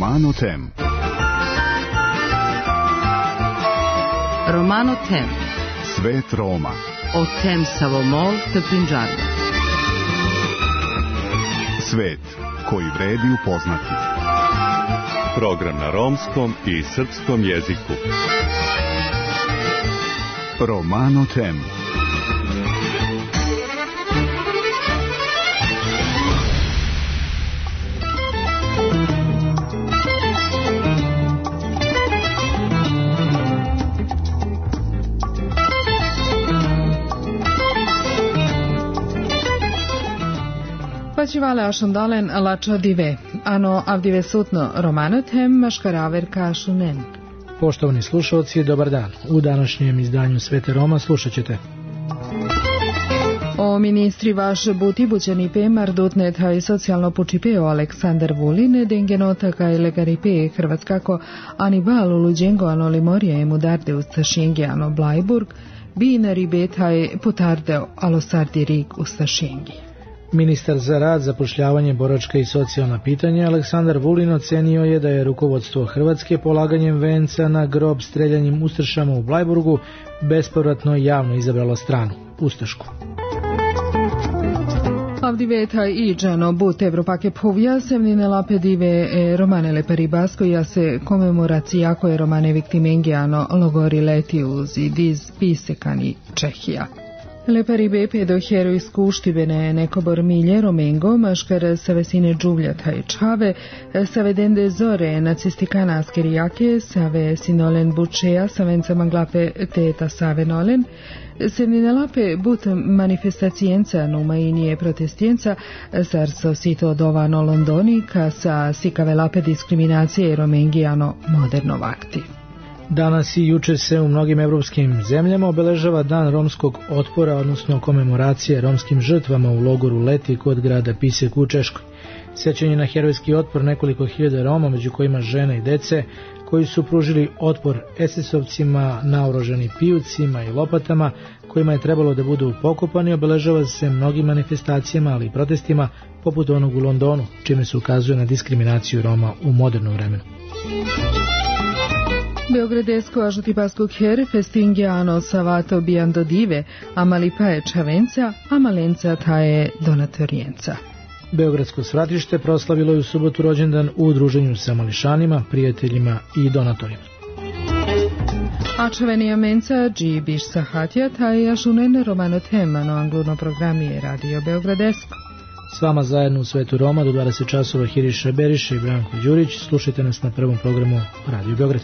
Romano Tem. Romano Tem. Svet Roma. O Tem Savomol te Punjabi. Svet koji vredi upoznati. Program na romskom i srpskom jeziku. Romano Tem. Facivale ascendalen lačo dive, ano avdive sutno Romano Tem maškaraver kašunen. Poštovani slušalci, dobar dan. U današnjem izdanju Svete Roma slušat ćete. O ministri vaš buti bućani pe mardutne taj socijalno pučipeo Aleksandar Vulin, dengenota kaj legaripe Hrvatskako Anibal uluđengo ano limorije emu darde ustašengi ano Blajburg, binari betaj putardeo alosardi rig ustašengi. Ministar za rad, zapošljavanje, boračka i socijalna pitanja Aleksandar Vulin ocenio je da je rukovodstvo Hrvatske polaganjem venca na grob streljanjem ustašama u Blajburgu bespovratno javno izabralo stranu, ustašku. Avdiveta i džano but Evropake povija semnine lapedive romanele peribasko ja se komemoracija koje romane viktimengiano logori leti uz idiz pisekani Čehija. Le paribe pedo heroj skuštivene nekobor milje romengo, maškar sa vesine džuvljata i čave, sa vedende zore nacistikana askerijake, sa ve sinolen bučeja, sa venca manglape teta save nolen, semninelape but manifestacijenca numainije protestijenca, sarso sito dovano Londoni, ka sa sikave lape diskriminacije romengijano moderno vakti. Danas i juče se u mnogim evropskim zemljama obeležava Dan romskog otpora, odnosno komemoracije romskim žrtvama u logoru Leti kod grada Pisek u Češkoj. Sjećanje na herojski otpor nekoliko hiljada Roma, među kojima žene i dece, koji su pružili otpor SS-ovcima naoružani pijucima i lopatama, kojima je trebalo da budu pokopani, obeležava se mnogim manifestacijama, ali i protestima, poput onog u Londonu, čime se ukazuje na diskriminaciju Roma u modernom vremenu. Beogradesko ažutipaskog her festingiano savato biando dive, amalipa je čavenca, a malenca ta je donatorijenca. Beogradsko svratište proslavilo je u subotu rođendan u udruženju sa mališanima, prijateljima i donatorima. A čavenija menca džibiš sahatja ta je ašunen Romano Tem, ano angluno programije Radio Beogradesko. S vama zajedno u Svetu Roma do 20 časova Hiriša Beriša i Branko Đurić. Slušajte nas na prvom programu Radio Beograd.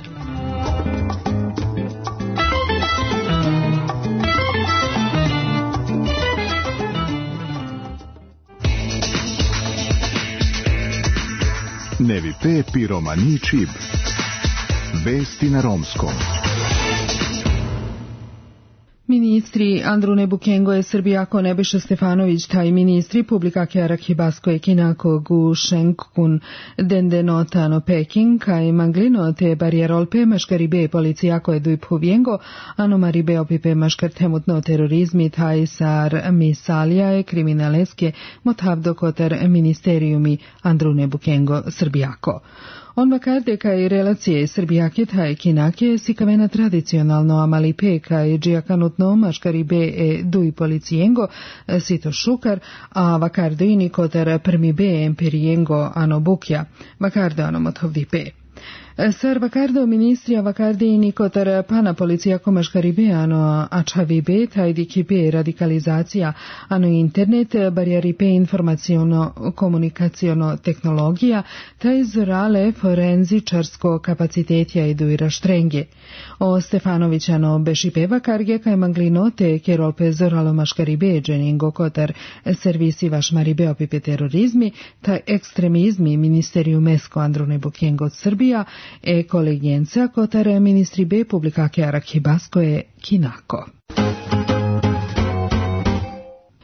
Nevi Pepi Romani Čib. Vesti na romskom. Ministri Andrune Bukengo je Srbijako Nebojša Stefanović, taj ministri publika Arhibasko je Kinako Gu Shenkun Dendenotano Peking, kaj Manglino te barjerolpe maškaribe policijako je Dujphuviengo, ano maribe opipe maškar temutno terorizmi, taj sar misalija je kriminaleske motavdo kotar ministerijumi Andrune Bukengo Srbijako. On makarde kaj relacije Srbijake taj Kinake sikavena tradicionalno amalipe kaj džiakanutno maškaribe e duj policijengo sito šukar, a vakardo ini kotar prmibe emperijengo ano bukja, vakardo ano motovdipe. Sar vakardo ministrija vakarde ini kotar pana policijako maškaribe ano ačavibe taj dikibe radikalizacija ano internet barjaripe informaciono komunikaciono tehnologija taj zorale forenzičarsko kapacitetja idu i raštrenje. O Stefanovićano bešipe vakarge kaj manglinote kerolpe zoralo maškaribe dženingo kotar servisi vašmaribe opipe terorizmi taj ekstremizmi ministeriju mesko Andrune Bukengo od Srbija e kolegjenca kotare ministri B publikake Arhibasko je Kinako.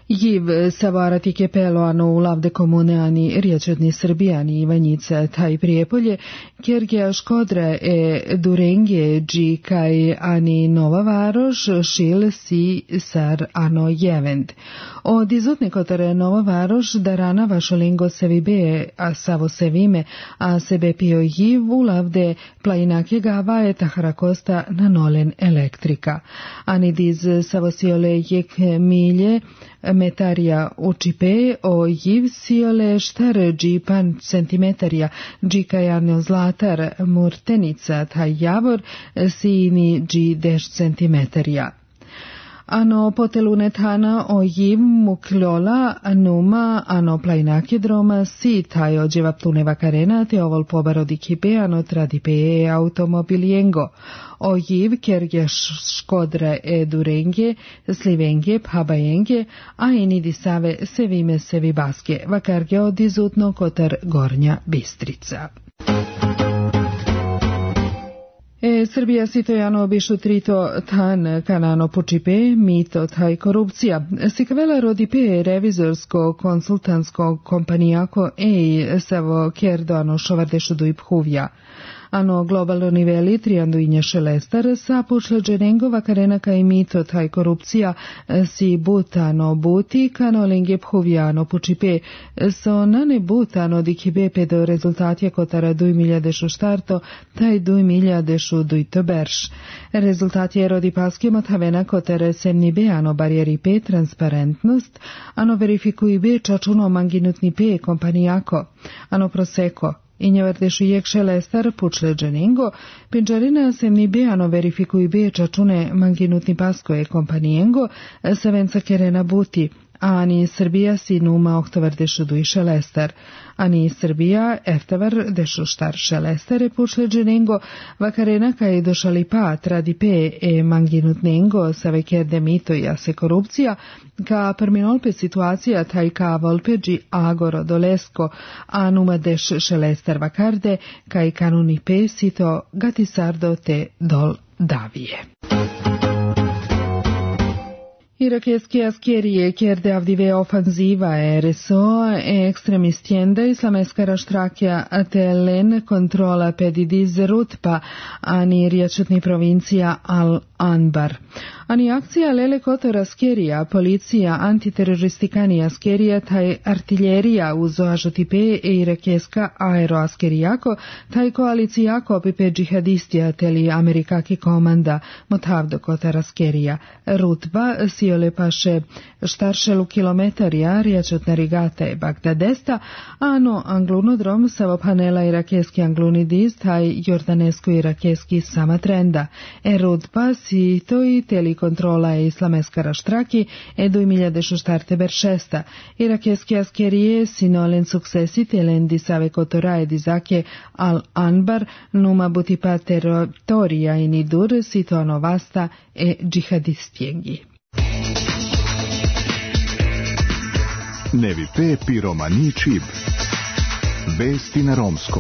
Jiv savarati che pelo ano u lavde komune ani riječetni Srbijani Ivanjica taj Prijepolje, Kjergija Škodra Durengje dži kaj ani Nova Varoš šil si sar ano jevend. Od izutne kotare Nova Varoš darana vašolingo sevibe a savo sevime a sebe pio jiv u lavde plainake gava tahara kosta na nolen elektrika. Ani diz savo siole jek milje metarja učipe o jiv siole štar džipan centimetarja džikajarno zlatar murtenica taj javor sini dži deš centimetarja. Ano potelunetana o jiv mukljola numa ano plainake droma si taj ođeva pluneva karena te ovol pobarodi kipe ano tradipe automobiliengo. O jiv kerge škodra durenge, slivenge, phabajenge, a inidi save sevime sevibaske, vakarge od izutno kotar Gornja Bistrica. Srbija sitojano obišu trito tan kanano počipe, mito taj korupcija. Sikavela rodipe revizorsko konsultantsko kompanijako savo kerdoano šovardešu do iphuvja. Ano globalno niveli trianduinja šelestar sa pušleđenengo vakarena kaj mito taj korupcija si butano buti kano lingje phuvjano pučipe so nane butano dikibe pedo rezultatje kotara 2000 štarto taj 2000 dujto berš. Rezultatje rodi paske mathavena kotare semni be ano barjeri pe transparentnost ano verifikuj be čačuno manginutni pe kompanijako ano proseko. I njevardešu jek šelestar pučleđeningo, pinčarina semni beano verifikuj be čačune manginutni paskoje kompanijengo, savenca kerena buti, a ani Srbija si numa oktovardešu duj šelestar. Ani Srbija eftavar dešu štar šelestare pučleđeningo, vakarena kaj došali pat radi pe manginutnengo save kerde mito i ase korupcija, ka perminolpe situacija taj ka volpeđi agoro dolesko, a numa deš šelestar vakarde, kaj kanuni pe sito gatisardo te dol davije. Irakeski askerije kjerde avdive ofanziva RSO ekstremistienda islameskara štrakja atelen kontrola pedidiz rutpa ani riječetni provincija Al-Anbar. Ani akcija lele kotor askerija, policija, antiteroristikani askerija, taj artiljerija uz oažotipe irakeska aeroaskerijako, taj koalicijako pipe džihadistija teli amerikaki komanda motavdo kotor askerija. Rutba siole paše štaršelu kilometarja riječetna rigate Bagdadesta, ano anglunodrom savo panela irakeski anglunidiz taj jordanesko irakeski sama trenda. Rutba si to i teli kontrola islameskara štraki 2006. Irakeski askerije sinolen suksesi telen disave kotora edizake Al-Anbar numa butipa territoria inidur situano vasta džihadistiengi. Nevi pe piromani čib. Vesti na romskom.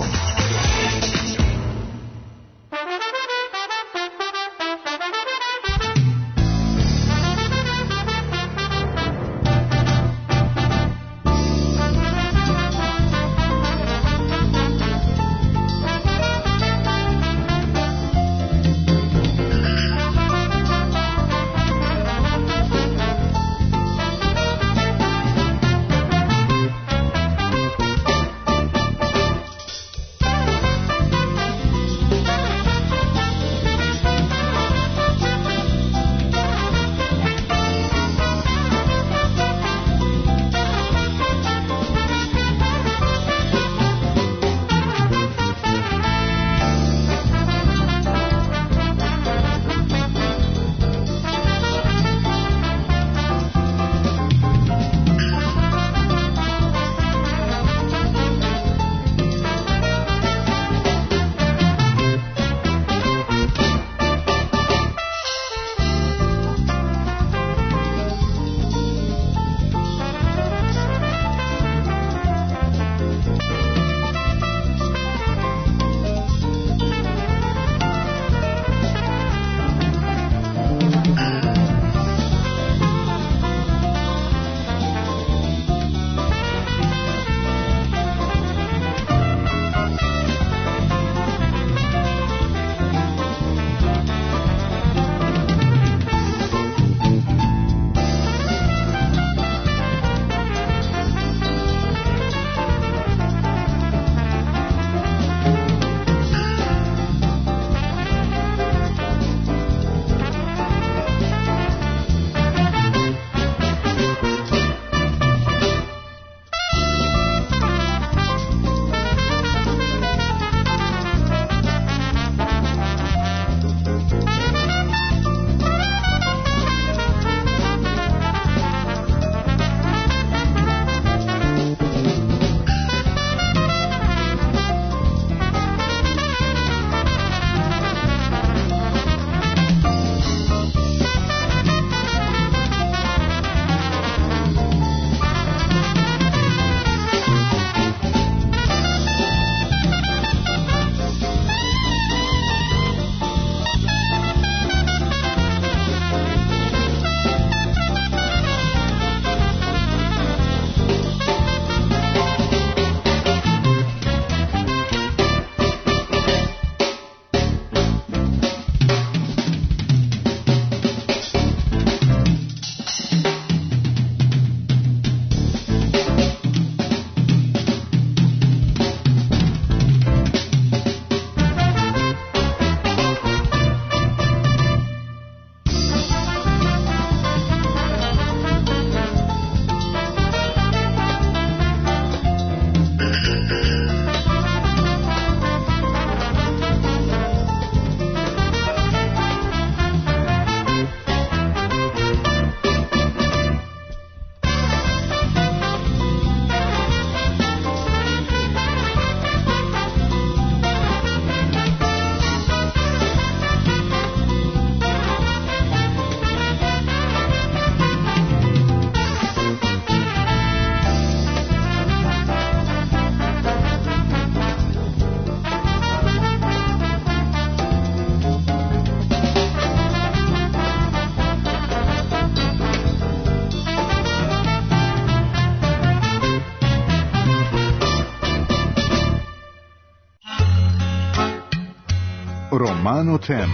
Romano Tem.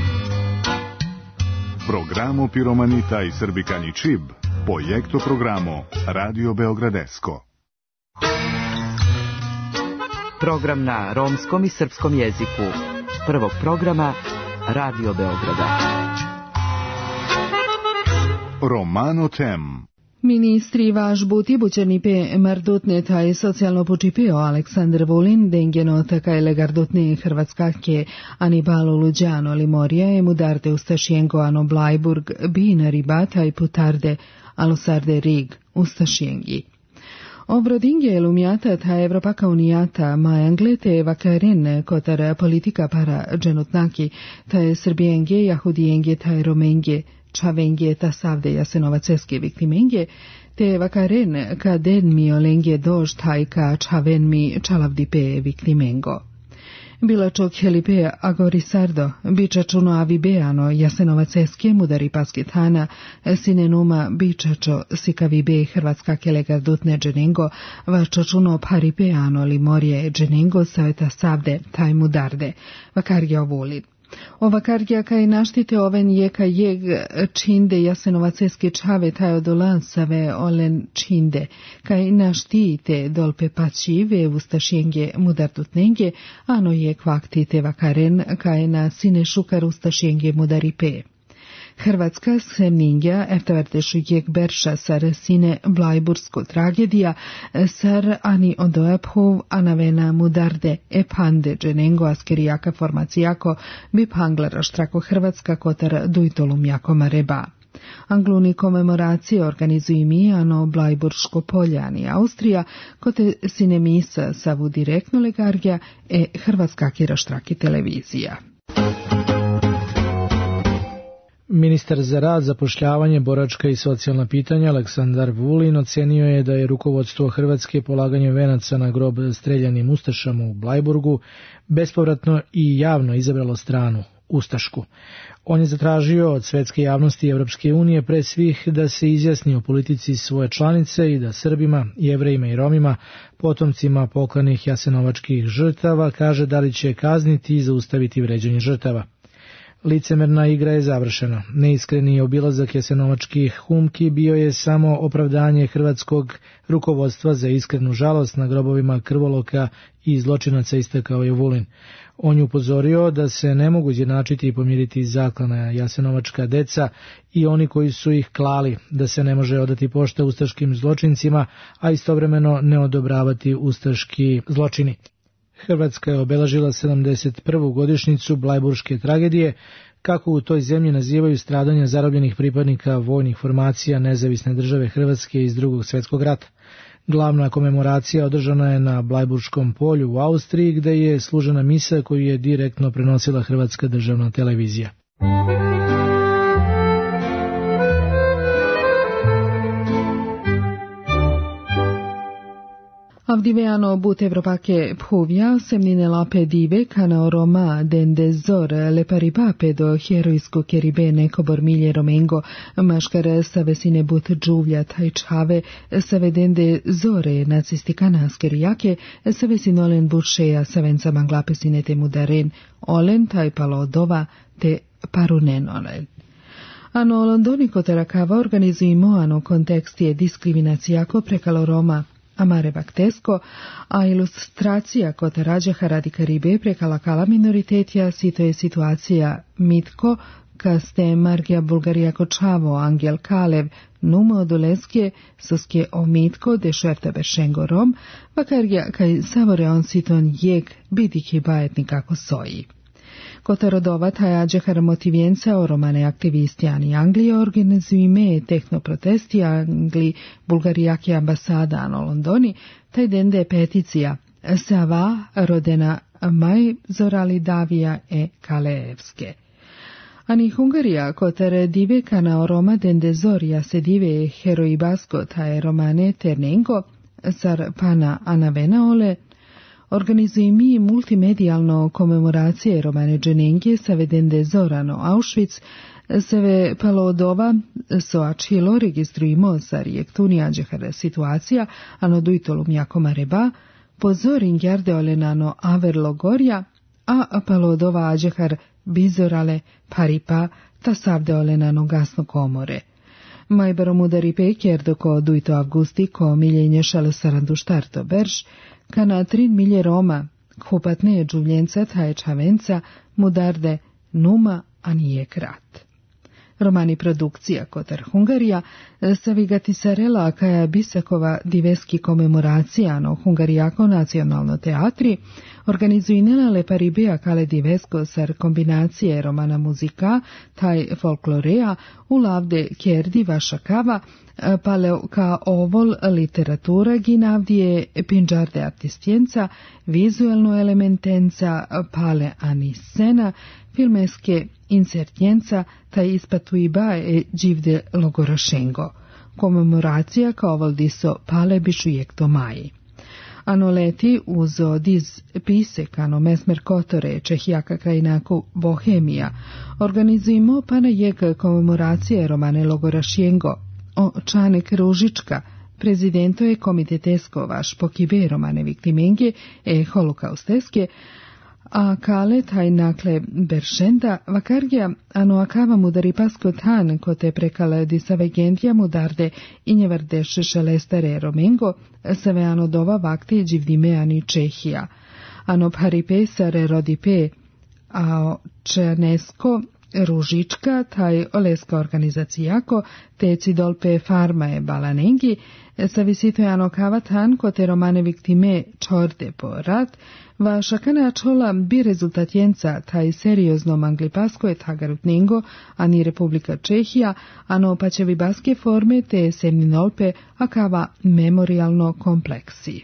Programo Piromanita i Srbikani Čib, Projekto programo Radio Beogradesko. Program na romskom i srpskom jeziku. Prvog programa Radio Beograda. Romano Tem. Ministri vaš buti bučernipe mardutne taj socijalno počipeo Aleksandar Vulin dengeno takaj legardutne Hrvatskake Anibalo Luđano Limorija je mudarte Ustašijenko ano Blajburg bina ribata i putarde alosarde rig Ustašijengi. Obrodinge lumiata ta Evropaka unijata majanglete vakaren kotar politika para dženutnaki ta je Srbijenge, Jahudijenge ta je Romenge Čavenge ta savde Jasenovaceske viktimenge, te vakaren ka den mi olenge dož taj ka čaven mi čalavdipe viktimengo. Bilačok helipe agorisardo, bičačuno avibeano Jasenovaceske mudari pasketana, sinenuma bičačo sikavibe Hrvatska kelegardutne dženengo, vačačuno paripeano limorje dženengo saveta savde taj mudarde, vakarja ovulin. Ovakarja kaj naštite oven jeka jeg činde Jasenovaceske čave taj odolansave olen činde, kaj naštite dolpe pačive Ustašienge mudardutnenge, ano je kvaktite vakaren kaj na sine šukar Ustašienge mudaripe. Hrvatska semningja eftervartešu jeg berša sar sine Blajbursko tragedija sar ani odoephov anavena mudarde epande dženengo askerijaka formacijako bi panglara štrako Hrvatska kotar dujtolum jako mareba. Angluni komemoracije organizuju mi ano Blajburško poljani Austrija kote sine misa savu direktno legarja Hrvatska kira štraki televizija. Ministar za rad, zapošljavanje, boračka i socijalna pitanja Aleksandar Vulin ocenio je da je rukovodstvo Hrvatske polaganjem venaca na grob streljanim Ustašama u Blajburgu bespovratno i javno izabralo stranu, Ustašku. On je zatražio od svetske javnosti i Evropske unije pre svih da se izjasni o politici svoje članice i da Srbima, Jevrejima i Romima, potomcima poklanih jasenovačkih žrtava, kaže da li će kazniti i zaustaviti vređanje žrtava. Licemerna igra je završena. Neiskreni obilazak jasenovačkih humki bio je samo opravdanje hrvatskog rukovodstva za iskrenu žalost na grobovima krvoloka i zločinaca, istakao je Vulin. On je upozorio da se ne mogu izjednačiti i pomiriti zaklana jasenovačka deca i oni koji su ih klali, da se ne može odati pošta ustaškim zločincima, a istovremeno ne odobravati ustaški zločini. Hrvatska je obeležila 71. godišnjicu Blajburške tragedije, kako u toj zemlji nazivaju stradanja zarobljenih pripadnika vojnih formacija Nezavisne države Hrvatske iz Drugog svjetskog rata. Glavna komemoracija održana je na Blajburškom polju u Austriji, gde je služena misa koju je direktno prenosila Hrvatska državna televizija. Avdiveano but Evropake puvja semnine lape dive kana Roma dende zor le paripape do heroisko keribe nekobor milje romengo maškare savesine but džuvlja taj čave savedende zore nacistikana askerijake savesinolen but šeja savenca manglapesine te mudaren olen taj palodova te parunenolen. Ano londoniko terakava organizujemo ano kontekstije diskriminacijako prekalo Roma Amare Baktesko, a ilustracija kod rađaha radi Karibe prekala kala minoritetja sito je situacija mitko kaste Margija Bulgarija Kočavo Angel Kalev numo odoleske soske o mitko de šefta bešengo Rom, vakarja kaj savore on siton jeg bidiki bajetni kako soji. Kod rodova tajađehar motivijenca o romane aktivistijani Anglije organizujme tehnoprotesti Angli Bulgarijake ambasada ano Londoni, taj dende peticija Sava rodena maj zorali Davija Kalejevske. Ani Hungarija kotar dive kana Roma dende zorja se dive heroi basko taj romane ternengo sar pana anavena ole organizuje mi multimedijalno komemoracije romane dženenge savedende zorano Auschwitz, seve palodova soačilo registrujemo sa rijektuni ađehara situacija, ano dujtolum jako mareba, pozorin jarde olenano averlo gorja, a palodova ađehar bizorale, paripa, ta savdeole na nogasno komore. Majbaro mudari peker ko 2 avgusti ko miljenje šalesarandu štarto berž, ka na 3 milje Roma, hopatne džuvljenca taje čavenca, mudarde numa, a nije krat. Romani produkcija Kotar Hungarija savigati sarela kaja Bisakova diveski komemoracijano Hungarijako nacionalno teatri organizuinela le paribea kale divesko sar kombinacije romana muzika taj folklorea u lavde kerdi vaša kava pale ka ovol literatura ginavdije pinđarde artistjenca vizuelno elementenca pale ani scena filmeske insertjenca taj ispatuiba dživde logorašengo. Komemoracija kao voldiso pale bišujekto maji. Ano leti uzo diz pisekano mesmer kotore Čehijaka krajinaku Bohemija organizujemo pana jek komemoracije romane logorašengo o Čanek Ružička, prezidento je komitetesko vaš pokibe romane viktimenge holokausteske, a kale taj nakle beršenda vakargija ano akava mudari pasko tan kote prekale disavegentija mudarde i njevardeše šelestare romengo save ano dova vakti dživdime ani Čehija. Ano paripe sare rodipe a Černesko Ružička taj oleska organizacijako te cidolpe farmae balanengi savisito je ano kava tan kote romane viktime čorde po rat va šakana čola bi rezultatjenca taj seriozno manglipasko je tagarutningo, ani Republika Čehija, ano pačevi baske forme te semninolpe akava memorialno kompleksi.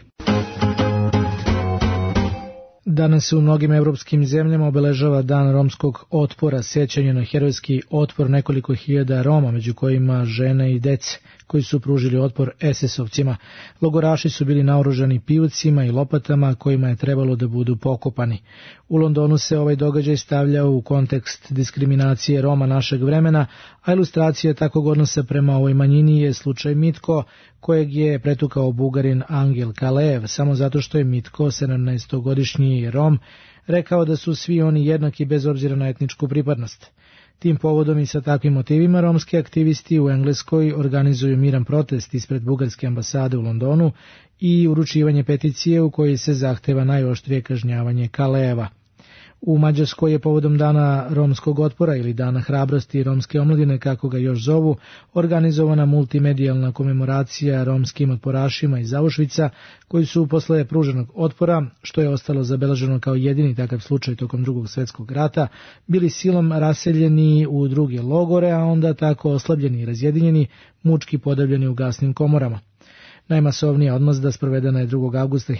Danas se u mnogim evropskim zemljama obeležava Dan romskog otpora, sjećanje na herojski otpor nekoliko hiljada Roma, među kojima žene i dece, koji su pružili otpor SS-ovcima. Logoraši su bili naoružani pijucima i lopatama kojima je trebalo da budu pokopani. U Londonu se ovaj događaj stavljao u kontekst diskriminacije Roma našeg vremena, a ilustracija takvog odnosa prema ovoj manjini je slučaj Mitko, kojeg je pretukao Bugarin Angel Kalev, samo zato što je Mitko, 17-godišnji Rom, rekao da su svi oni jednaki bez obzira na etničku pripadnost. Tim povodom i sa takvim motivima romski aktivisti u Engleskoj organizuju miran protest ispred bugarske ambasade u Londonu i uručivanje peticije u kojoj se zahteva najoštrije kažnjavanje Kaleva. U Mađarskoj je povodom Dana romskog otpora ili Dana hrabrosti romske omladine, kako ga još zovu, organizovana multimedijalna komemoracija romskim otporašima iz Auschwitza, koji su posle pruženog otpora, što je ostalo zabeleženo kao jedini takav slučaj tokom Drugog svjetskog rata, bili silom raseljeni u druge logore, a onda tako oslabljeni i razjedinjeni, mučki podavljeni u gasnim komorama. Najmasovnija odmazda sprovedena je 2. avgusta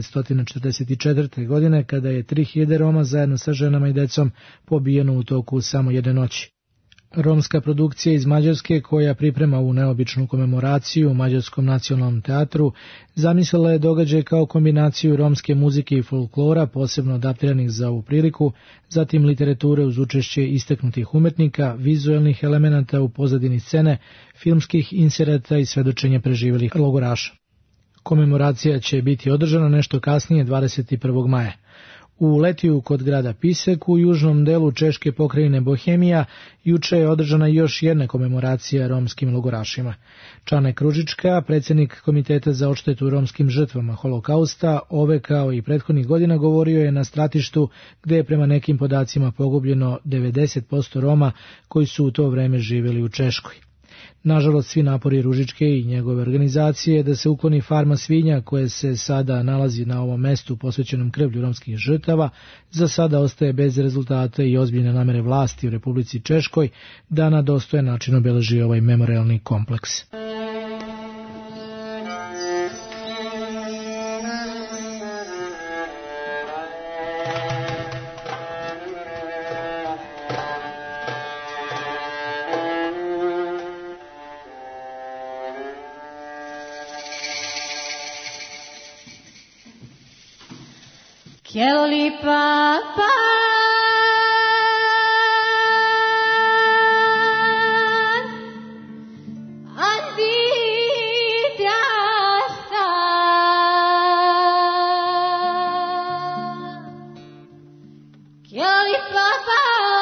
1944. godine, kada je 3000 Roma zajedno sa ženama i decom pobijeno u toku samo jedne noći. Romska produkcija iz Mađarske, koja priprema ovu neobičnu komemoraciju u Mađarskom nacionalnom teatru, zamislila je događaj kao kombinaciju romske muzike i folklora, posebno adaptiranih za ovu priliku, zatim literature uz učešće istaknutih umetnika, vizuelnih elemenata u pozadini scene, filmskih inserata i svedočenja preživjelih logoraša. Komemoracija će biti održana nešto kasnije 21. maja. U Letiju kod grada Pisek u južnom delu češke pokrajine Bohemija juče je održana još jedna komemoracija romskim logorašima. Čanek Ružička, predsjednik Komiteta za odštetu romskim žrtvama holokausta, ove kao i prethodnih godina govorio je na stratištu gde je prema nekim podacima pogubljeno 90% Roma koji su u to vreme živjeli u Češkoj. Nažalost, svi napori Ružičke i njegove organizacije da se ukloni farma svinja koje se sada nalazi na ovom mestu posvećenom krvlju romskih žrtava, za sada ostaje bez rezultata i ozbiljne namere vlasti u Republici Češkoj da na dostojan način obeleži ovaj memorialni kompleks. Quiero li papá Quiero li papá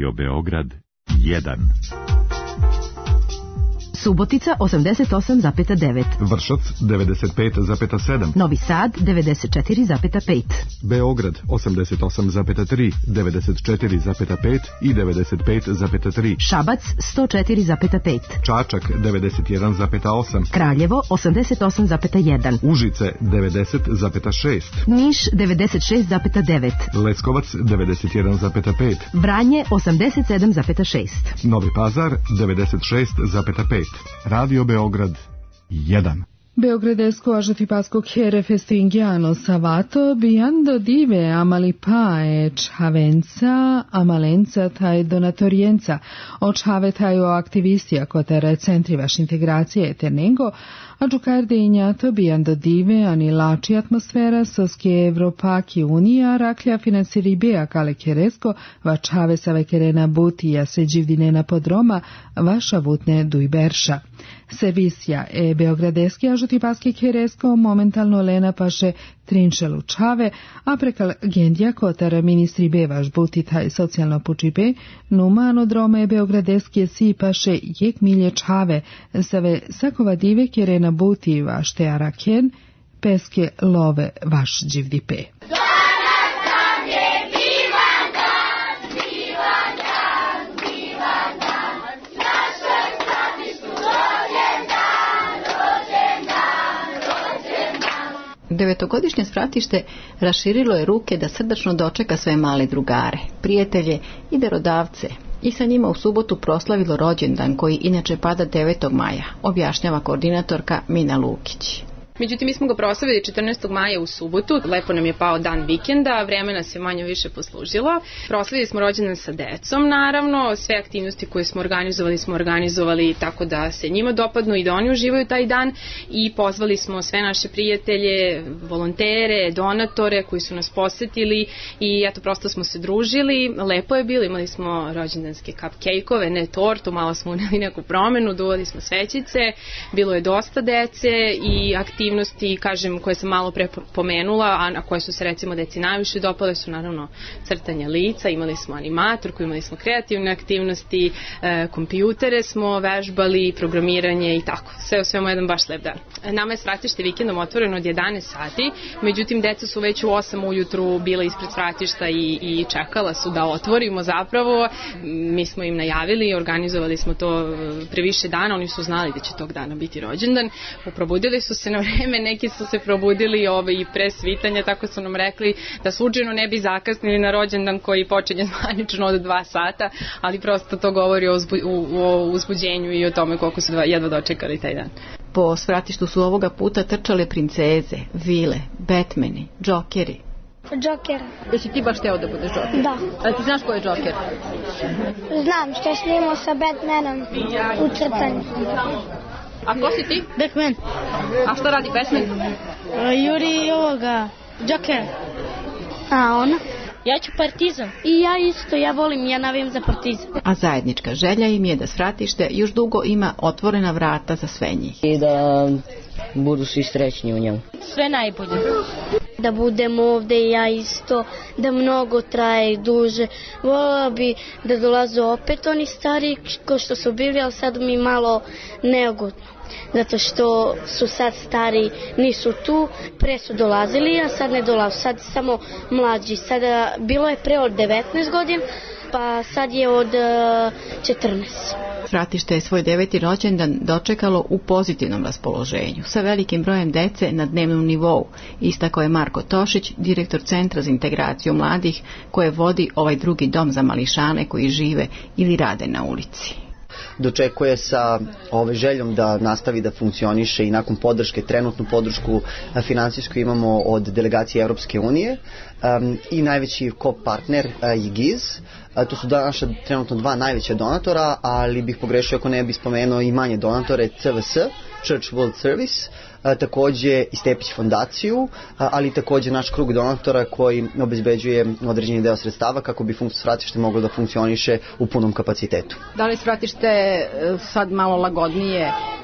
Radio Beograd 1. Subotica 88,9. Vršac 95,7. Novi Sad 94,5. Beograd 88,3, 94,5 i 95,3. Šabac 104,5. Čačak 91,8. Kraljevo 88,1. Užice 90,6. Niš 96,9. Leskovac 91,5. Vranje 87,6. Novi Pazar 96,5. Radio Beograd 1. Beogradesco Ažotipasko Chere Festingiano Savato Biando Dive Amalipae Čhavenca Amalenca taj donatorijenca očhavetaju aktivistija kotere centri vaš integracije Ternengo a Džukarde injato Biando Dive anilači atmosfera soske Evropaki Unija raklja finansiribija kale keresko vačhave save kerena butija se dživdinena podroma vaša vutne dujberša. Servisija Beogradeski Ažotipaski keresko momentalno lena paše trinšelu čave, a prekal gendija kotara ministri bevaš buti taj socijalno pučibe, numano drome Beogradeski si paše jek milje čave, save sakova dive kerena buti vaš te araken, peske love vaš dživdipe. Devetogodišnje svratište raširilo je ruke da srdačno dočeka sve male drugare, prijatelje i darodavce i sa njima u subotu proslavilo rođendan koji inače pada 9. maja, objašnjava koordinatorka Mina Lukić. Međutim, mi smo ga proslavili 14. maja u subotu, lepo nam je pao dan vikenda, vreme nas je manje više poslužilo. Proslavili smo rođendan sa decom, naravno, sve aktivnosti koje smo organizovali tako da se njima dopadnu i da oni uživaju taj dan i pozvali smo sve naše prijatelje, volontere, donatore koji su nas posetili i eto, prosto smo se družili, lepo je bilo, imali smo rođendanske cupcake-ove, ne tortu, malo smo uneli neku promenu, duvali smo svećice, bilo je dosta dece i aktivnosti, kažem, koje sam malo pre pomenula, a na koje su se recimo deci najviše dopale su naravno crtanje lica, imali smo animatorku, imali smo kreativne aktivnosti, kompjutere smo vežbali, programiranje i tako. Sve u svemu jedan baš lep dan. Nama je svratište vikendom otvoreno od 11 sati, međutim deca su već u 8 ujutru bila ispred svratišta i čekala su da otvorimo zapravo. Mi smo im najavili, organizovali smo to pre više dana, oni su znali da će tog dana biti rođendan, probudili su se na vreme, neki su se probudili i pre svitanja, tako su nam rekli da slučajno ne bi zakasnili na rođendan koji počinje zvanično od 2 sata, ali prosto to govori o uzbuđenju i o tome koliko su jedva dočekali taj dan. Po svratištu su ovoga puta trčale princeze, vile, Batmani, džokeri. Džoker. Jesi ti baš teo da budeš džoker? Da. A ti znaš ko je džoker? Znam, što je snimao sa Batmanom u crtanju. A ko si ti? Batman. A šta radi Batman? Juri ovoga, Džoker. A on? Ja ću Partizan. I ja isto, ja navijam za Partizan. A zajednička želja im je da svratište još dugo ima otvorena vrata za sve njih. I da budu svi srećni u njemu. Sve najbolje. Da budemo ovde, ja isto, da mnogo traje duže. Volila bi da dolaze opet oni stari ko što su bili, ali sad mi malo neugodno. Zato što su sad stari, nisu tu, pre su dolazili, a sad ne dolaze, sad samo mlađi. Sada bilo je pre od 19 godina, pa sad je od 14. Svratište je svoj 9. rođendan dočekalo u pozitivnom raspoloženju, sa velikim brojem dece na dnevnom nivou, istakao je Marko Tošić, direktor Centra za integraciju mladih, koje vodi ovaj drugi dom za mališane koji žive ili rade na ulici. Dočekuje sa željom da nastavi da funkcioniše i nakon podrške, trenutnu podršku finansijsku imamo od delegacije Europske unije i najveći partner je GIZ. To su naša trenutno 2 najveća donatora, ali bih pogrešio ako ne bih spomenuo i manje donatore, CVS, Church World Service, takođe i Stepić fondaciju, ali takođe naš krug donatora koji obezbeđuje određeni deo sredstava kako bi svratište moglo da funkcioniše u punom kapacitetu. Da li svratište sad malo lagodnije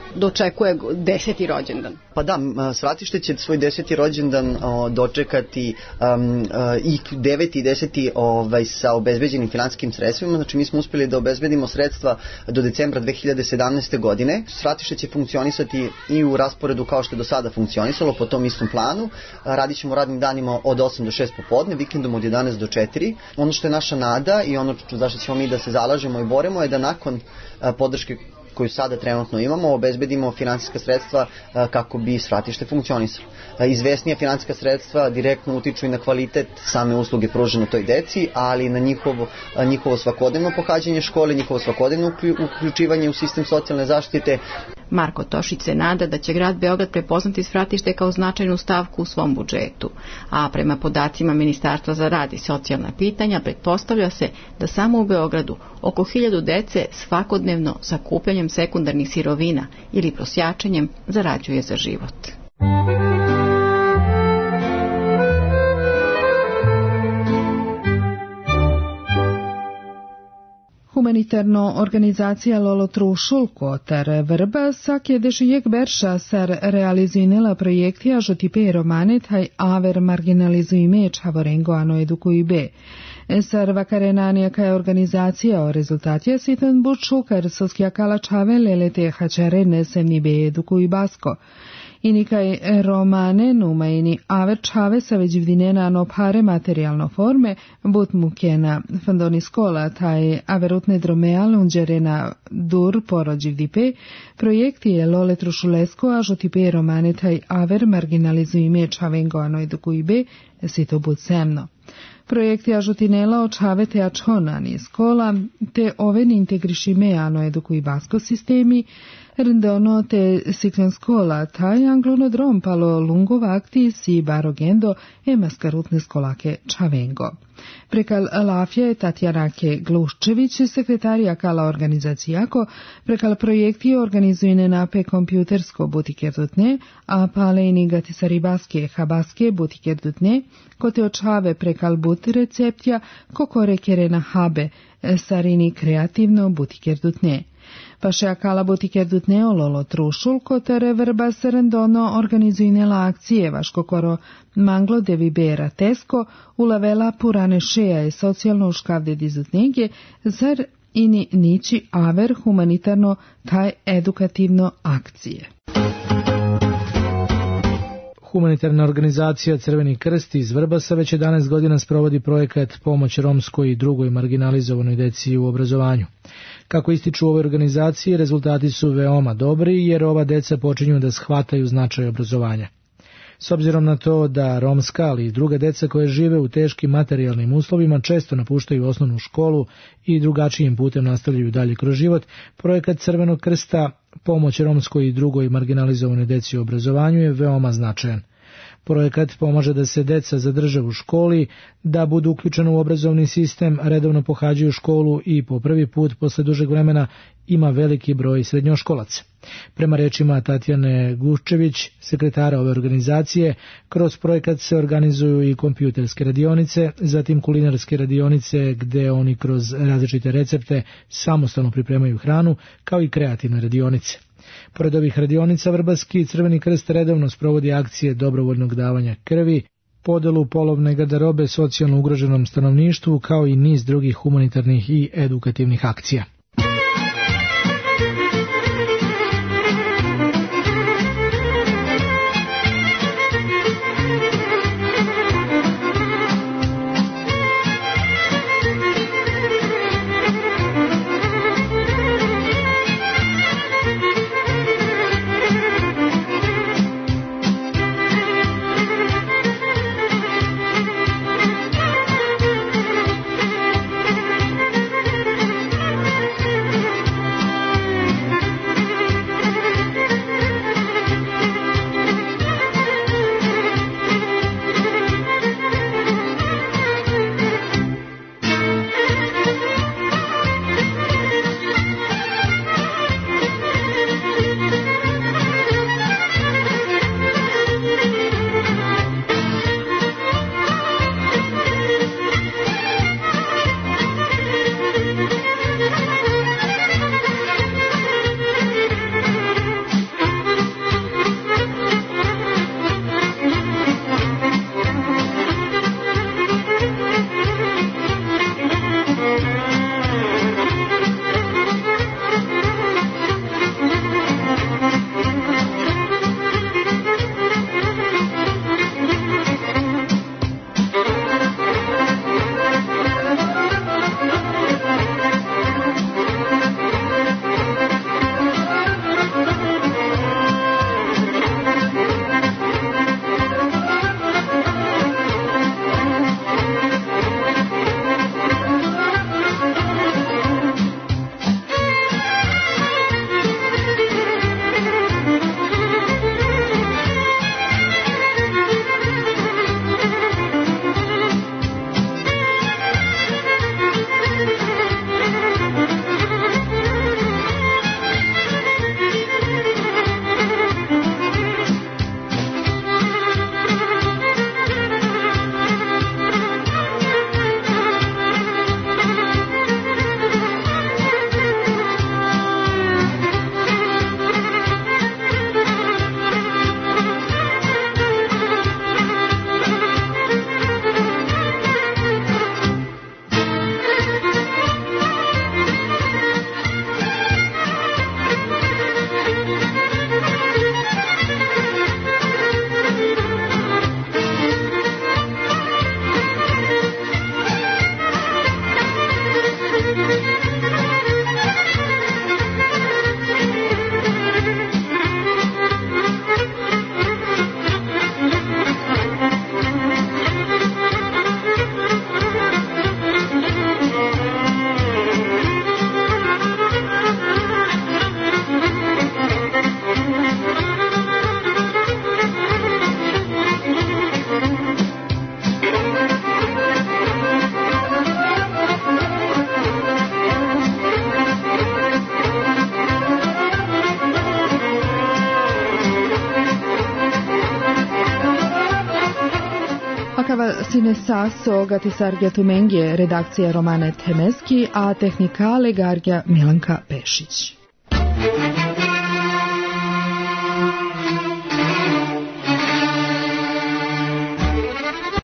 dočekuje 10. rođendan? Pa da, Svratište će svoj 10. rođendan dočekati i 9. i 10. Sa obezbeđenim finansijskim sredstvima. Znači mi smo uspjeli da obezbedimo sredstva do decembra 2017. godine. Svratište će funkcionisati i u rasporedu kao što je do sada funkcionisalo po tom istom planu. Radit ćemo radnim danima od 8 do 6 popodne, vikendom od 11 do 4. Ono što je naša nada i ono zašto ćemo mi da se zalažemo i boremo je da nakon podrške koju sada trenutno imamo, obezbedimo finansijska sredstva kako bi Svratište funkcionisalo. Izvesnija finansijska sredstva direktno utiču i na kvalitet same usluge pružene toj deci, ali i na njihovo svakodnevno pohađanje škole, njihovo svakodnevno uključivanje u sistem socijalne zaštite. Marko Tošić se nada da će grad Beograd prepoznati Svratište kao značajnu stavku u svom budžetu, a prema podacima Ministarstva za rad i socijalna pitanja pretpostavlja se da samo u Beogradu oko 1000 dece svakodnevno sakupljanjem sekundarnih sirovina ili prosjačenjem zarađuje za život. Humanitarno organizacija Lolo Trušulko ter Vrba sakjedešijek berša ser realizinela projektija žotipe romane taj aver marginalizuime čavorengo ano edukujbe. Sar vakarenanija kaj organizacija o rezultatija sitan buču kar soskja kala čave lelete hačare nesemni be edukujbasko. I kaj romane numajni aver čave sa veđivdinena no pare materijalno forme but mukena fandoni skola taj averutne dromeal unđerena dur porođivdipe projekti je Lole Trušulesko a žotipe romane taj aver marginalizuime čavengo ano edukujbe si to but semno. Projekti ažutinela očave te ačhonani skola te oven integrišime ano edukujbasko sistemi rendono te siklen skola taj anglonodrom palo lungova akti si barogendo e maskarutne skolake čavengo. Prekal Lafja je Tatjanake Gluščević, sekretarija kala organizacijako, prekal projekti organizujene nape kompjutersko butikerdutne, a palejni gatisaribaske habaske butikerdutne, kote očave prekal but receptja, kokore kerena habe, sarini kreativno butikerdutne. Paše akala butikerdutne ololo trušulko tere vrba serendono organizujnela akcije vaško koro manglo de vibera tesko ulavela purane šeja i socijalno uškavde dizutnege zar ini nići aver humanitarno taj edukativno akcije. Humanitarna organizacija Crveni krst iz Vrbasa već 11 godina sprovodi projekat Pomoć romskoj i drugoj marginalizovanoj deci u obrazovanju. Kako ističu ove organizacije, rezultati su veoma dobri jer ova deca počinju da shvataju značaj obrazovanja. S obzirom na to da romska, ali i druga deca koje žive u teškim materijalnim uslovima često napuštaju osnovnu školu i drugačijim putem nastavljaju dalje kroz život, projekat Crvenog krsta Pomoć romskoj i drugoj marginalizovanoj deci u obrazovanju je veoma značajan. Projekat pomaže da se deca zadrže u školi, da budu uključeni u obrazovni sistem, redovno pohađaju školu i po prvi put posle dužeg vremena ima veliki broj srednjoškolaca. Prema rečima Tatjane Gluščević, sekretara ove organizacije, kroz projekat se organizuju i kompjuterske radionice, zatim kulinarske radionice gde oni kroz različite recepte samostalno pripremaju hranu, kao i kreativne radionice. Pored ovih radionica, Vrbaski Crveni krst redovno sprovodi akcije dobrovoljnog davanja krvi, podelu polovne garderobe socijalno ugroženom stanovništvu, kao i niz drugih humanitarnih i edukativnih akcija. Akava sine saso gatisargja tumengje, redakcija Romane Temeski, a tehnikale gargja Milanka Pešić.